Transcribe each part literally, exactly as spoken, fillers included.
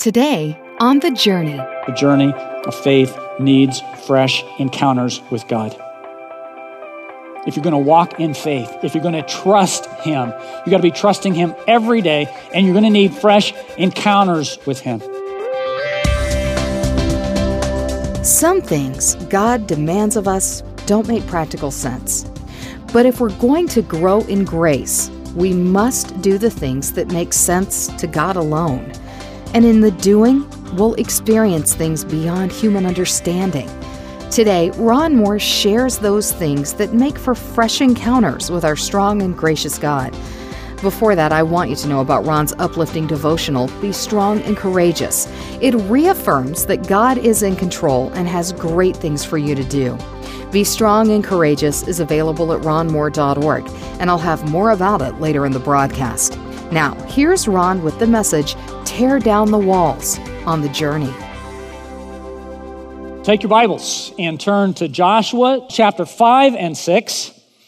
Today, on The Journey. The journey of faith needs fresh encounters with God. If you're going to walk in faith, if you're going to trust Him, you got to be trusting Him every day, and you're going to need fresh encounters with Him. Some things God demands of us don't make practical sense. But if we're going to grow in grace, we must do the things that make sense to God alone. And in the doing, we'll experience things beyond human understanding. Today, Ron Moore shares those things that make for fresh encounters with our strong and gracious God. Before that, I want you to know about Ron's uplifting devotional, Be Strong and Courageous. It reaffirms that God is in control and has great things for you to do. Be Strong and Courageous is available at ron moore dot org, and I'll have more about it later in the broadcast. Now, here's Ron with the message, Tear Down the Walls, on The Journey. Take your Bibles and turn to Joshua chapter five and six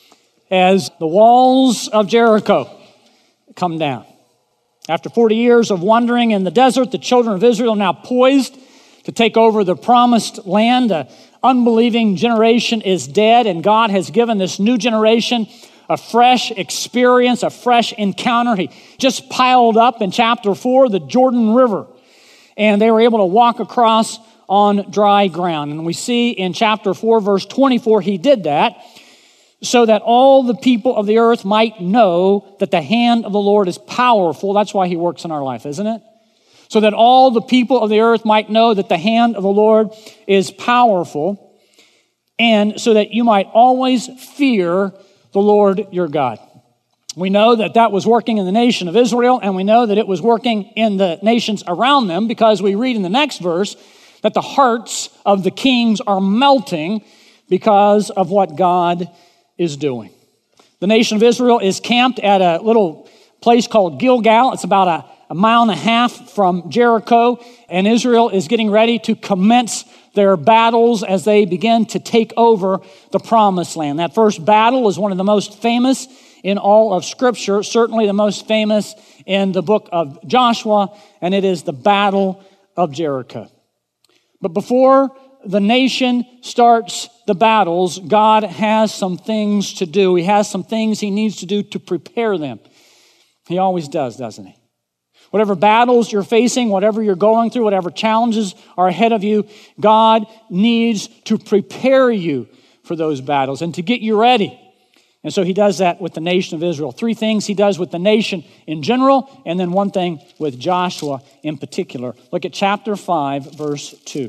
as the walls of Jericho come down. After forty years of wandering in the desert, the children of Israel are now poised to take over the promised land. An unbelieving generation is dead, and God has given this new generation a fresh experience, a fresh encounter. He just piled up in chapter four the Jordan River, and they were able to walk across on dry ground. And we see in chapter four, verse twenty-four, he did that so that all the people of the earth might know that the hand of the Lord is powerful. That's why he works in our life, isn't it? So that all the people of the earth might know that the hand of the Lord is powerful, and so that you might always fear the Lord your God. We know that that was working in the nation of Israel, and we know that it was working in the nations around them, because we read in the next verse that the hearts of the kings are melting because of what God is doing. The nation of Israel is camped at a little place called Gilgal. It's about a, a mile and a half from Jericho, and Israel is getting ready to commence their battles as they begin to take over the promised land. That first battle is one of the most famous in all of Scripture, certainly the most famous in the book of Joshua, and it is the Battle of Jericho. But before the nation starts the battles, God has some things to do. He has some things he needs to do to prepare them. He always does, doesn't he? Whatever battles you're facing, whatever you're going through, whatever challenges are ahead of you, God needs to prepare you for those battles and to get you ready. And so he does that with the nation of Israel. Three things he does with the nation in general, and then one thing with Joshua in particular. Look at chapter five, verse two.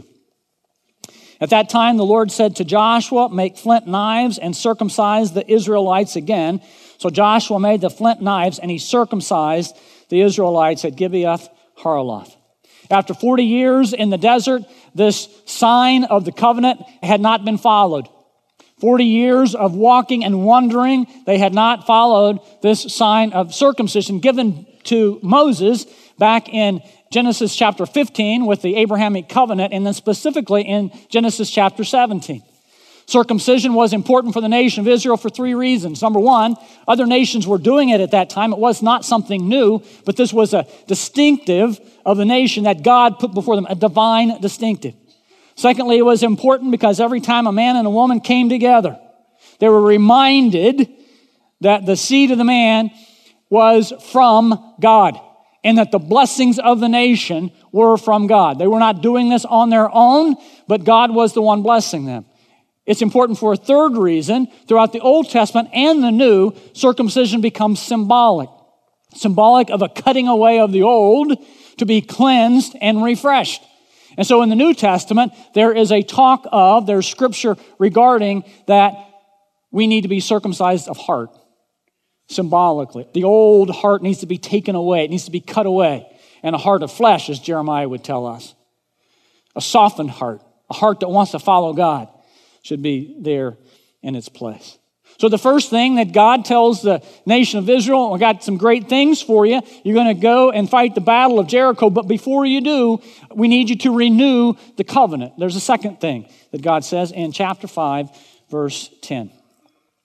At that time, the Lord said to Joshua, make flint knives and circumcise the Israelites again. So Joshua made the flint knives, and he circumcised the Israelites at Gibeath Haraloth. After forty years in the desert, this sign of the covenant had not been followed. forty years of walking and wandering, they had not followed this sign of circumcision given to Moses back in Genesis chapter fifteen with the Abrahamic covenant, and then specifically in Genesis chapter seventeen. Circumcision was important for the nation of Israel for three reasons. Number one, other nations were doing it at that time. It was not something new, but this was a distinctive of the nation that God put before them, a divine distinctive. Secondly, it was important because every time a man and a woman came together, they were reminded that the seed of the man was from God and that the blessings of the nation were from God. They were not doing this on their own, but God was the one blessing them. It's important for a third reason. Throughout the Old Testament and the New, circumcision becomes symbolic. Symbolic of a cutting away of the old to be cleansed and refreshed. And so in the New Testament, there is a talk of, there's scripture regarding that we need to be circumcised of heart, symbolically. The old heart needs to be taken away. It needs to be cut away. And a heart of flesh, as Jeremiah would tell us. A softened heart, a heart that wants to follow God, should be there in its place. So the first thing that God tells the nation of Israel, I got some great things for you. You're going to go and fight the battle of Jericho, but before you do, we need you to renew the covenant. There's a second thing that God says in chapter five, verse ten.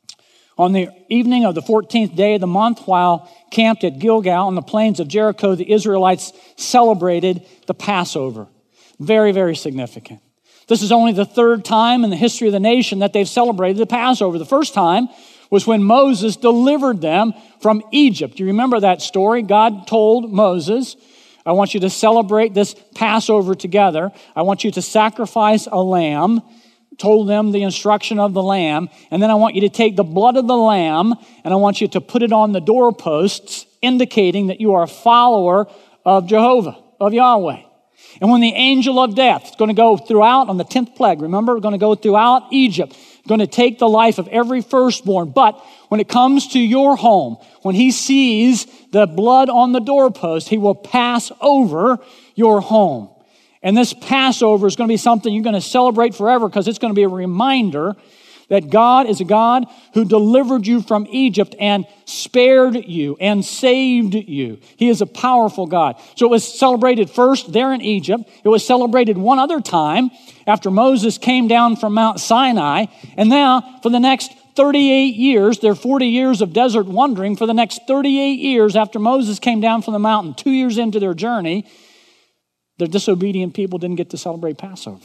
On the evening of the fourteenth day of the month, while camped at Gilgal on the plains of Jericho, the Israelites celebrated the Passover. Very, very significant. This is only the third time in the history of the nation that they've celebrated the Passover. The first time was when Moses delivered them from Egypt. You remember that story? God told Moses, I want you to celebrate this Passover together. I want you to sacrifice a lamb. Told them the instruction of the lamb. And then I want you to take the blood of the lamb and I want you to put it on the doorposts, indicating that you are a follower of Jehovah, of Yahweh. And when the angel of death is going to go throughout on the tenth plague, remember, going to go throughout Egypt, going to take the life of every firstborn. But when it comes to your home, when he sees the blood on the doorpost, he will pass over your home. And this Passover is going to be something you're going to celebrate forever because it's going to be a reminder that God is a God who delivered you from Egypt and spared you and saved you. He is a powerful God. So it was celebrated first there in Egypt. It was celebrated one other time after Moses came down from Mount Sinai. And now for the next thirty-eight years, their forty years of desert wandering, for the next thirty-eight years after Moses came down from the mountain, two years into their journey, the disobedient people didn't get to celebrate Passover.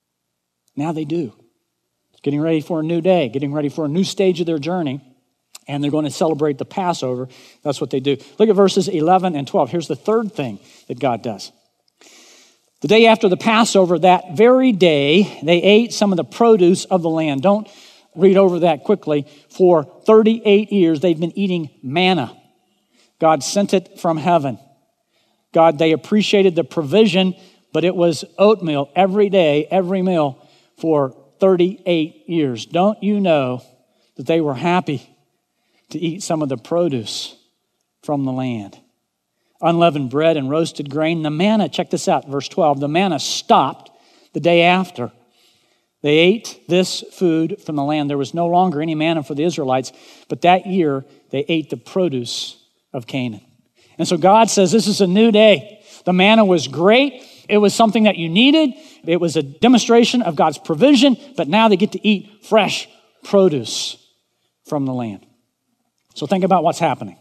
Now they do. Getting ready for a new day, getting ready for a new stage of their journey, and they're going to celebrate the Passover. That's what they do. Look at verses eleven and twelve. Here's the third thing that God does. The day after the Passover, that very day, they ate some of the produce of the land. Don't read over that quickly. For thirty-eight years, they've been eating manna. God sent it from heaven. God, they appreciated the provision, but it was oatmeal every day, every meal for thirty-eight years. Don't you know that they were happy to eat some of the produce from the land? Unleavened bread and roasted grain. The manna, check this out, verse twelve. The manna stopped the day after. They ate this food from the land. There was no longer any manna for the Israelites, but that year they ate the produce of Canaan. And so God says this is a new day. The manna was great. It was something that you needed. It was a demonstration of God's provision, but now they get to eat fresh produce from the land. So think about what's happening.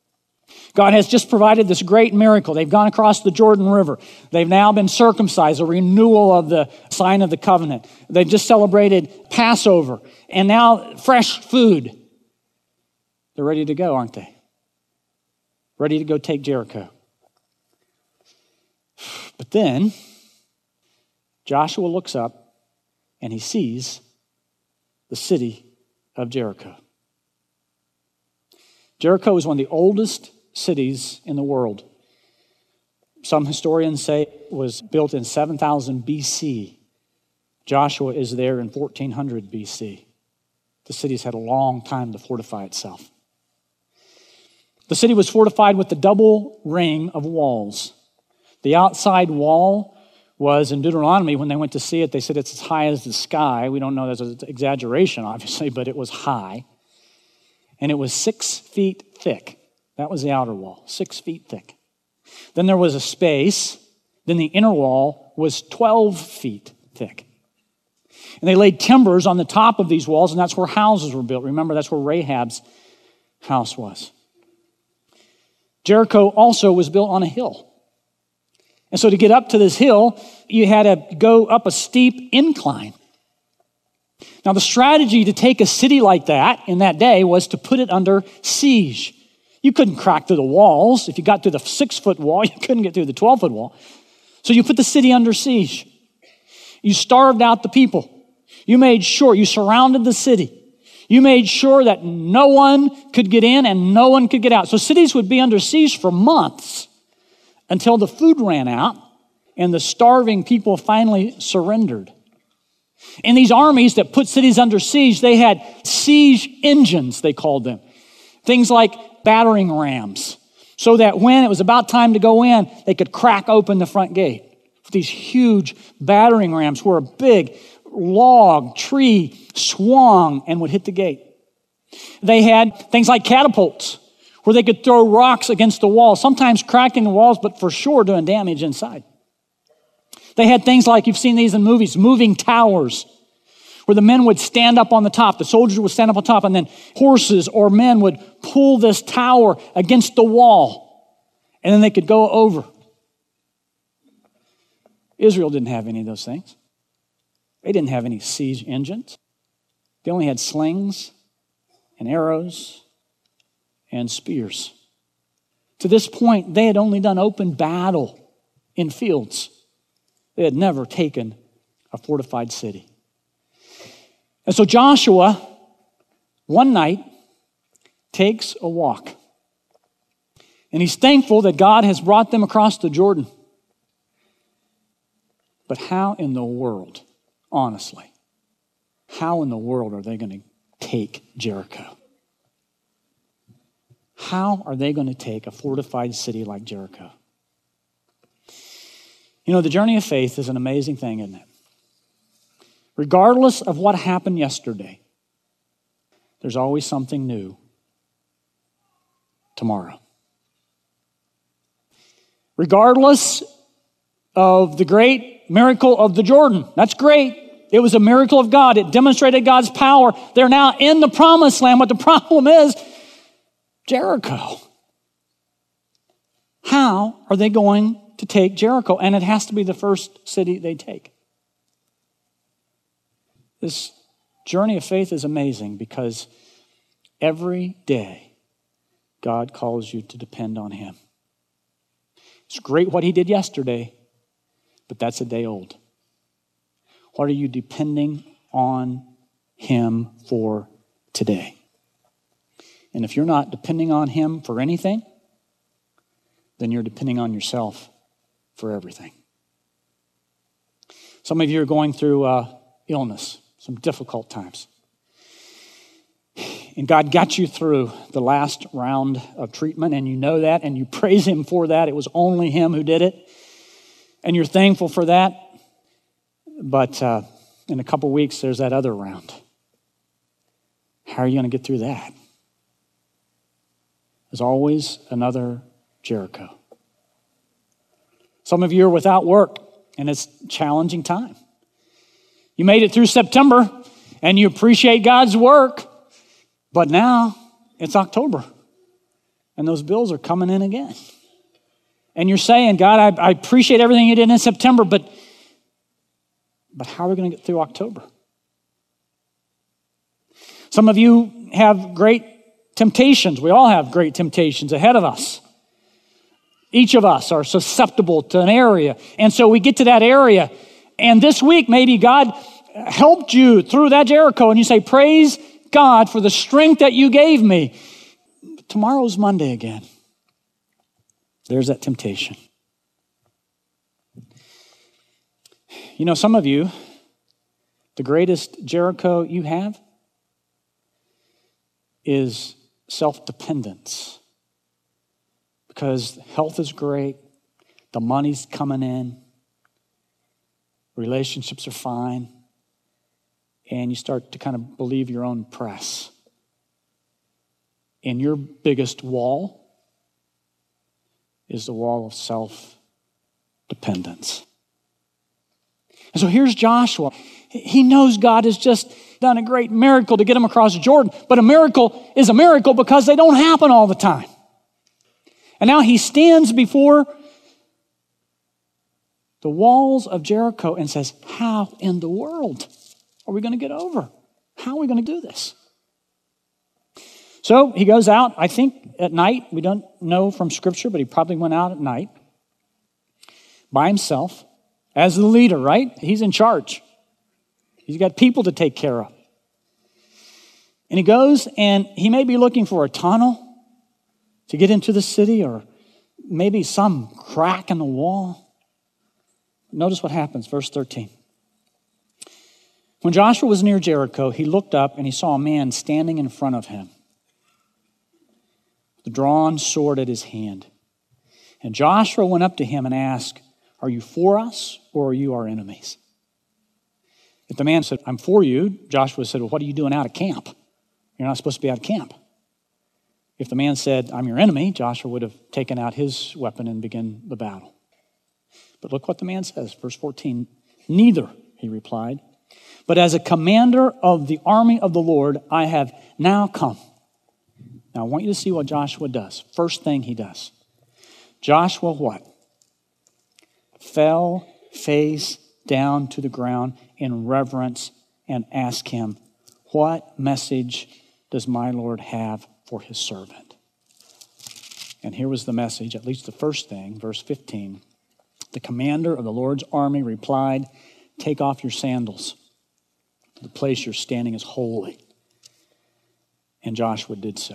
God has just provided this great miracle. They've gone across the Jordan River. They've now been circumcised, a renewal of the sign of the covenant. They've just celebrated Passover, and now fresh food. They're ready to go, aren't they? Ready to go take Jericho. But then Joshua looks up and he sees the city of Jericho. Jericho is one of the oldest cities in the world. Some historians say it was built in seven thousand B C. Joshua is there in fourteen hundred B C. The city's had a long time to fortify itself. The city was fortified with the double ring of walls. The outside wall was, in Deuteronomy, when they went to see it, they said it's as high as the sky. We don't know that's an exaggeration, obviously, but it was high. And it was six feet thick. That was the outer wall, six feet thick. Then there was a space. Then the inner wall was twelve feet thick. And they laid timbers on the top of these walls, and that's where houses were built. Remember, that's where Rahab's house was. Jericho also was built on a hill. And so to get up to this hill, you had to go up a steep incline. Now, the strategy to take a city like that in that day was to put it under siege. You couldn't crack through the walls. If you got through the six-foot wall, you couldn't get through the twelve-foot wall. So you put the city under siege. You starved out the people. You made sure, you surrounded the city. You made sure that no one could get in and no one could get out. So cities would be under siege for months until the food ran out and the starving people finally surrendered. And these armies that put cities under siege, they had siege engines, they called them. Things like battering rams, so that when it was about time to go in, they could crack open the front gate. These huge battering rams where a big log, tree swung and would hit the gate. They had things like catapults where they could throw rocks against the wall, sometimes cracking the walls, but for sure doing damage inside. They had things like, you've seen these in movies, moving towers, where the men would stand up on the top. The soldiers would stand up on top, and then horses or men would pull this tower against the wall, and then they could go over. Israel didn't have any of those things. They didn't have any siege engines. They only had slings and arrows and spears. To this point, they had only done open battle in fields. They had never taken a fortified city. And so Joshua, one night, takes a walk. And he's thankful that God has brought them across the Jordan. But how in the world, honestly, how in the world are they going to take Jericho? How are they going to take a fortified city like Jericho? You know, the journey of faith is an amazing thing, isn't it? Regardless of what happened yesterday, there's always something new tomorrow. Regardless of the great miracle of the Jordan, that's great. It was a miracle of God. It demonstrated God's power. They're now in the promised land. But the problem is Jericho. How are they going to take Jericho? And it has to be the first city they take. This journey of faith is amazing because every day God calls you to depend on Him. It's great what He did yesterday, but that's a day old. What are you depending on Him for today? And if you're not depending on Him for anything, then you're depending on yourself for everything. Some of you are going through uh, illness, some difficult times. And God got you through the last round of treatment, and you know that, and you praise Him for that. It was only Him who did it. And you're thankful for that. But uh, in a couple weeks, there's that other round. How are you going to get through that? There's always another Jericho. Some of you are without work, and it's a challenging time. You made it through September, and you appreciate God's work, but now it's October, and those bills are coming in again. And you're saying, God, I, I appreciate everything you did in September, but, but how are we going to get through October? Some of you have great temptations. We all have great temptations ahead of us. Each of us are susceptible to an area. And so we get to that area. And this week, maybe God helped you through that Jericho. And you say, praise God for the strength that you gave me. But tomorrow's Monday again. There's that temptation. You know, some of you, the greatest Jericho you have is self-dependence. Because health is great, the money's coming in, relationships are fine, and you start to kind of believe your own press. And your biggest wall is the wall of self-dependence. And so here's Joshua. He knows God has just done a great miracle to get him across Jordan, but a miracle is a miracle because they don't happen all the time. And now he stands before the walls of Jericho and says, how in the world are we going to get over? How are we going to do this? So he goes out, I think at night. We don't know from Scripture, but he probably went out at night by himself as the leader, right? He's in charge. He's got people to take care of. And he goes and he may be looking for a tunnel to get into the city, or maybe some crack in the wall. Notice what happens, verse thirteen. When Joshua was near Jericho, he looked up and he saw a man standing in front of him, the drawn sword at his hand. And Joshua went up to him and asked, are you for us or are you our enemies? If the man said, I'm for you, Joshua said, well, what are you doing out of camp? You're not supposed to be out of camp. If the man said, I'm your enemy, Joshua would have taken out his weapon and begun the battle. But look what the man says, verse fourteen. Neither, he replied, But as a commander of the army of the Lord, I have now come. Now I want you to see what Joshua does. First thing he does. Joshua what? Fell face down to the ground in reverence and asked him, what message does my Lord have for his servant? And here was the message, at least the first thing, verse fifteen. The commander of the Lord's army replied, take off your sandals. The place you're standing is holy. And Joshua did so.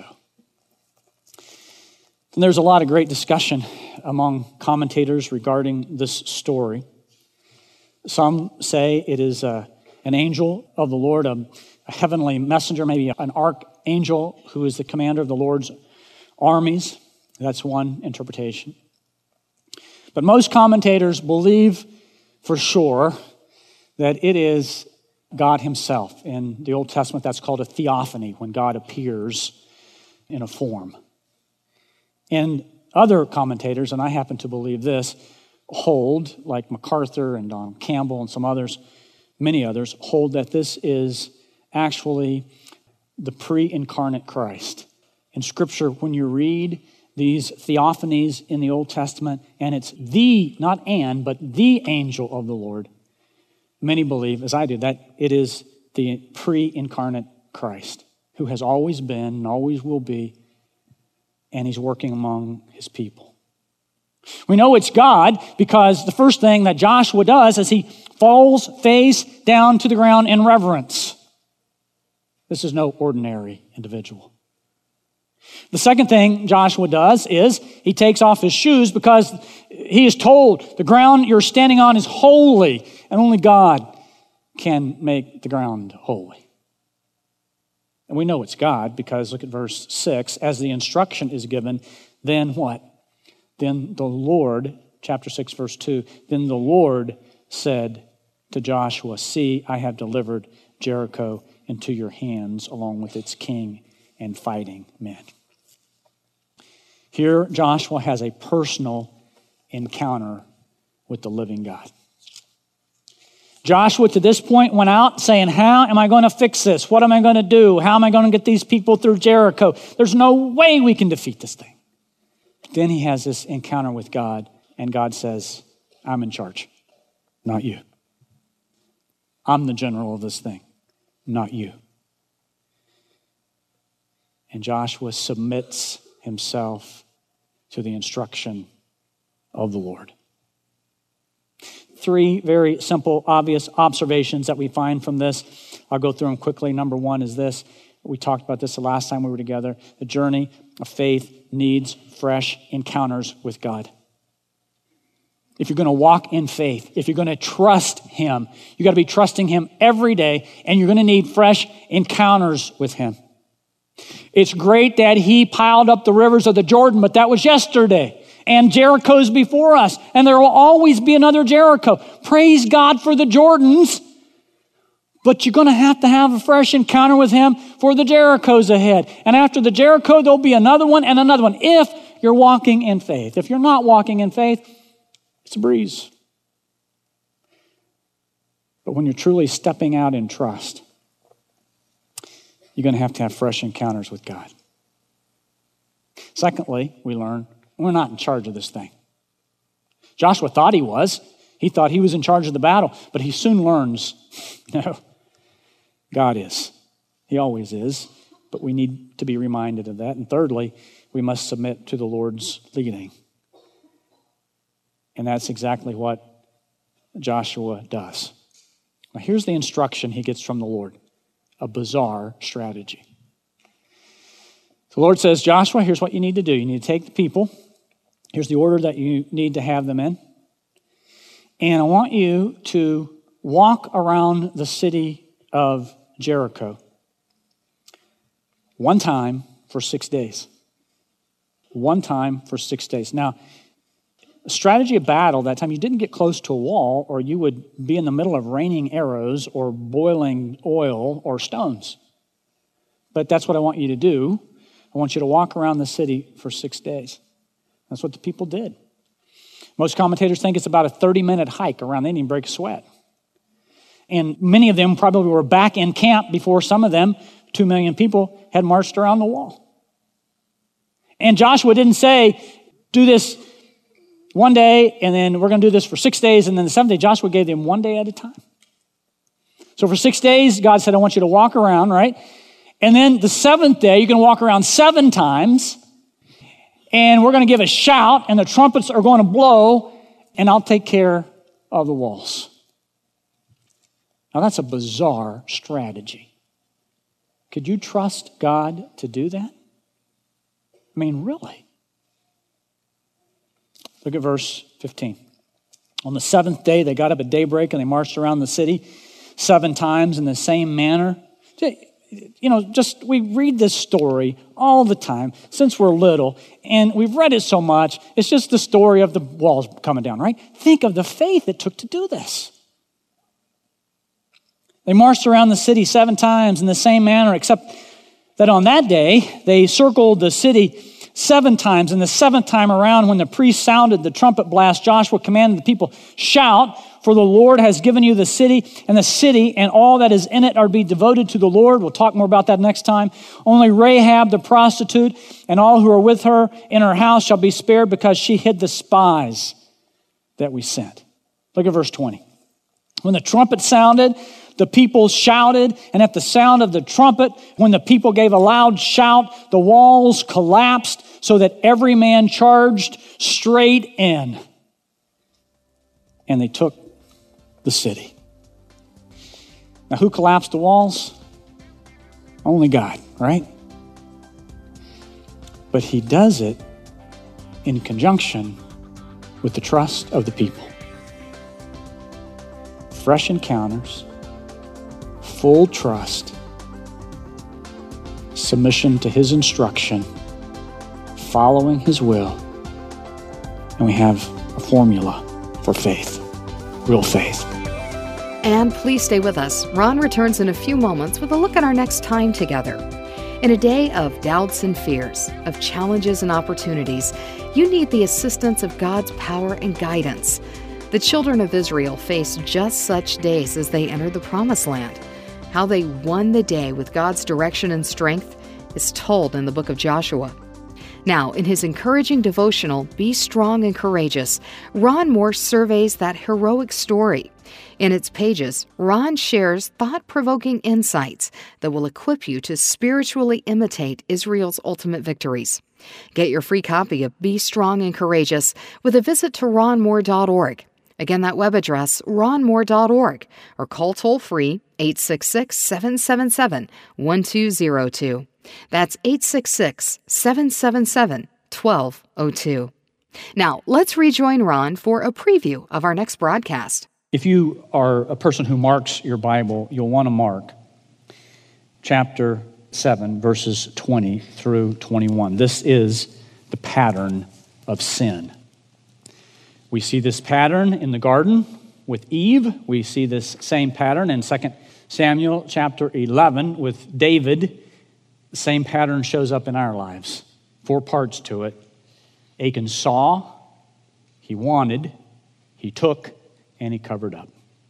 And there's a lot of great discussion among commentators regarding this story. Some say it is a, an angel of the Lord, a, a heavenly messenger, maybe an archangel who is the commander of the Lord's armies. That's one interpretation. But most commentators believe for sure that it is God himself. In the Old Testament, that's called a theophany, when God appears in a form. And other commentators, and I happen to believe this, hold, like MacArthur and Don Campbell and some others, many others, hold that this is actually the pre-incarnate Christ. In Scripture, when you read these theophanies in the Old Testament, and it's the, not and, but the angel of the Lord, many believe, as I do, that it is the pre-incarnate Christ who has always been and always will be, and he's working among his people. We know it's God because the first thing that Joshua does is he falls face down to the ground in reverence. This is no ordinary individual. The second thing Joshua does is he takes off his shoes because he is told the ground you're standing on is holy, and only God can make the ground holy. And we know it's God because look at verse six. As the instruction is given, then what? Then the Lord, chapter six, verse two, then the Lord said to Joshua, see, I have delivered Jericho into your hands along with its king and fighting men. Here, Joshua has a personal encounter with the living God. Joshua, to this point, went out saying, how am I going to fix this? What am I going to do? How am I going to get these people through Jericho? There's no way we can defeat this thing. Then he has this encounter with God, and God says, I'm in charge, not you. I'm the general of this thing, not you. And Joshua submits himself to the instruction of the Lord. Three very simple, obvious observations that we find from this. I'll go through them quickly. Number one is this. We talked about this the last time we were together. The journey of faith needs fresh encounters with God. If you're going to walk in faith, if you're going to trust him, you got to be trusting him every day, and you're going to need fresh encounters with him. It's great that he piled up the rivers of the Jordan, but that was yesterday. And Jericho's before us, and there will always be another Jericho. Praise God for the Jordans, but you're going to have to have a fresh encounter with him for the Jerichos ahead. And after the Jericho, there'll be another one and another one if you're walking in faith. If you're not walking in faith, it's a breeze. But when you're truly stepping out in trust, you're going to have to have fresh encounters with God. Secondly, we learn we're not in charge of this thing. Joshua thought he was. He thought he was in charge of the battle, but he soon learns, no, God is. He always is, but we need to be reminded of that. And thirdly, we must submit to the Lord's leading. And that's exactly what Joshua does. Now, here's the instruction he gets from the Lord, a bizarre strategy. The Lord says, Joshua, here's what you need to do. You need to take the people. Here's the order that you need to have them in. And I want you to walk around the city of Jericho one time for six days. One time for six days. Now, a strategy of battle, that time you didn't get close to a wall, or you would be in the middle of raining arrows or boiling oil or stones. But that's what I want you to do. I want you to walk around the city for six days. That's what the people did. Most commentators think it's about a thirty-minute hike around. They didn't even break a sweat. And many of them probably were back in camp before some of them, two million people, had marched around the wall. And Joshua didn't say, do this one day, and then we're going to do this for six days, and then the seventh day, Joshua gave them one day at a time. So for six days, God said, I want you to walk around, right? And then the seventh day, you're going to walk around seven times, and we're going to give a shout, and the trumpets are going to blow, and I'll take care of the walls. Now, that's a bizarre strategy. Could you trust God to do that? I mean, really? Look at verse fifteen. On the seventh day, they got up at daybreak and they marched around the city seven times in the same manner. You know, just we read this story all the time since we're little, and we've read it so much. It's just the story of the walls coming down, right? Think of the faith it took to do this. They marched around the city seven times in the same manner, except that on that day, they circled the city seven times. And the seventh time around, when the priest sounded the trumpet blast, Joshua commanded the people, shout, for the Lord has given you the city, and the city and all that is in it are to be devoted to the Lord. We'll talk more about that next time. Only Rahab the prostitute and all who are with her in her house shall be spared, because she hid the spies that we sent. Look at verse twenty. When the trumpet sounded, the people shouted, and at the sound of the trumpet, when the people gave a loud shout, the walls collapsed so that every man charged straight in. And they took the city. Now, who collapsed the walls? Only God, right? But he does it in conjunction with the trust of the people. Fresh encounters, full trust, submission to his instruction, following his will, and we have a formula for faith, real faith. And please stay with us. Ron returns in a few moments with a look at our next time together. In a day of doubts and fears, of challenges and opportunities, you need the assistance of God's power and guidance. The children of Israel faced just such days as they entered the Promised Land. How they won the day with God's direction and strength is told in the book of Joshua. Now, in his encouraging devotional, Be Strong and Courageous, Ron Moore surveys that heroic story. In its pages, Ron shares thought-provoking insights that will equip you to spiritually imitate Israel's ultimate victories. Get your free copy of Be Strong and Courageous with a visit to ron moore dot org. Again, that web address, ron moore dot org, or call toll-free eight six six, seven seven seven, one two zero two. That's eight six six, seven seven seven, one two zero two. Now, let's rejoin Ron for a preview of our next broadcast. If you are a person who marks your Bible, you'll want to mark chapter seven, verses twenty through twenty-one. This is the pattern of sin. We see this pattern in the garden with Eve. We see this same pattern in Second Samuel chapter eleven with David. The same pattern shows up in our lives. Four parts to it. Achan saw, he wanted, he took, and he covered up.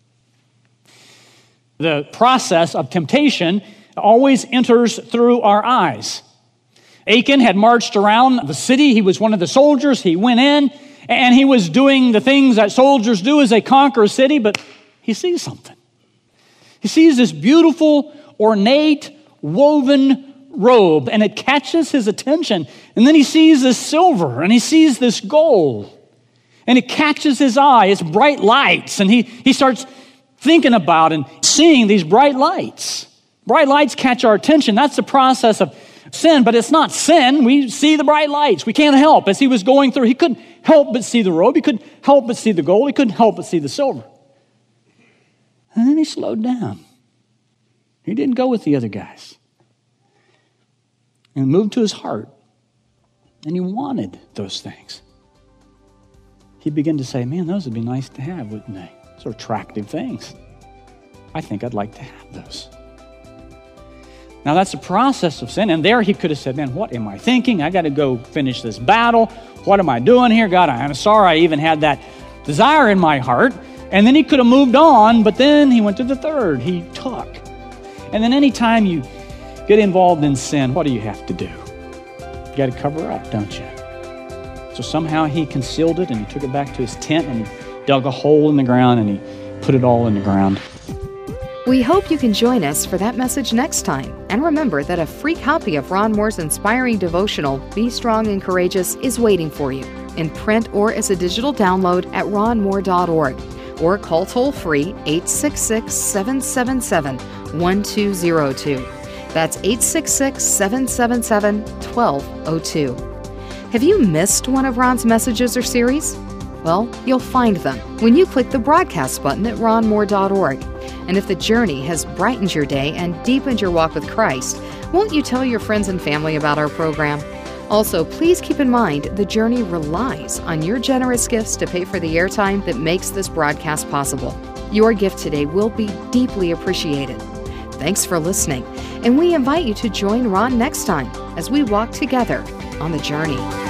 The process of temptation always enters through our eyes. Achan had marched around the city. He was one of the soldiers. He went in, and he was doing the things that soldiers do as they conquer a city, but he sees something. He sees this beautiful, ornate, woven robe, and it catches his attention. And then he sees this silver, and he sees this gold, and it catches his eye. It's bright lights, and he, he starts thinking about and seeing these bright lights. Bright lights catch our attention. That's the process of sin, but it's not sin. We see the bright lights. We can't help. As he was going through, he couldn't help but see the robe. He couldn't help but see the gold. He couldn't help but see the silver. And then he slowed down. He didn't go with the other guys. And moved to his heart. And he wanted those things. He began to say, man, those would be nice to have, wouldn't they? Those are attractive things. I think I'd like to have those. Now, that's the process of sin. And there he could have said, man, what am I thinking? I got to go finish this battle. What am I doing here? God, I'm sorry I even had that desire in my heart. And then he could have moved on, but then he went to the third. He took. And then anytime you get involved in sin, what do you have to do? You got to cover up, don't you? So somehow he concealed it and he took it back to his tent and he dug a hole in the ground and he put it all in the ground. We hope you can join us for that message next time. And remember that a free copy of Ron Moore's inspiring devotional, Be Strong and Courageous, is waiting for you in print or as a digital download at ron moore dot org. Or call toll-free eight six six, seven seven seven, one two zero two. That's eight six six, seven seven seven, one two zero two. Have you missed one of Ron's messages or series? Well, you'll find them when you click the broadcast button at ron moore dot org. And if the journey has brightened your day and deepened your walk with Christ, won't you tell your friends and family about our program? Also, please keep in mind the journey relies on your generous gifts to pay for the airtime that makes this broadcast possible. Your gift today will be deeply appreciated. Thanks for listening, and we invite you to join Ron next time as we walk together on the journey.